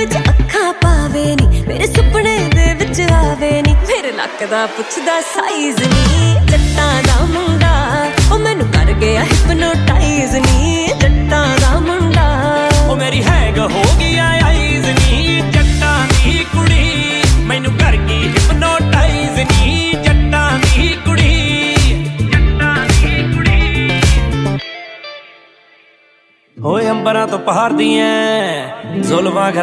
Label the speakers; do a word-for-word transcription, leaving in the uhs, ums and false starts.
Speaker 1: विच अखां पावे नी, मेरे सुपने दे विच आवे नी, मेरे नक दा पुछदा साइज नी। जट्टां दा मुंडा ओ मैनू कर गया हिपनोटाइज नी, जट्टां दा मुंडा
Speaker 2: ओ मेरी हैग हो गया आइज नी। जट्टां दी कुड़ी मैनू कर गई हिपनोटाइज नी, जट्टां दी कुड़ी जट्टां दी कुड़ी। होए अंबरां तो पहाड़ दियां जुल्फां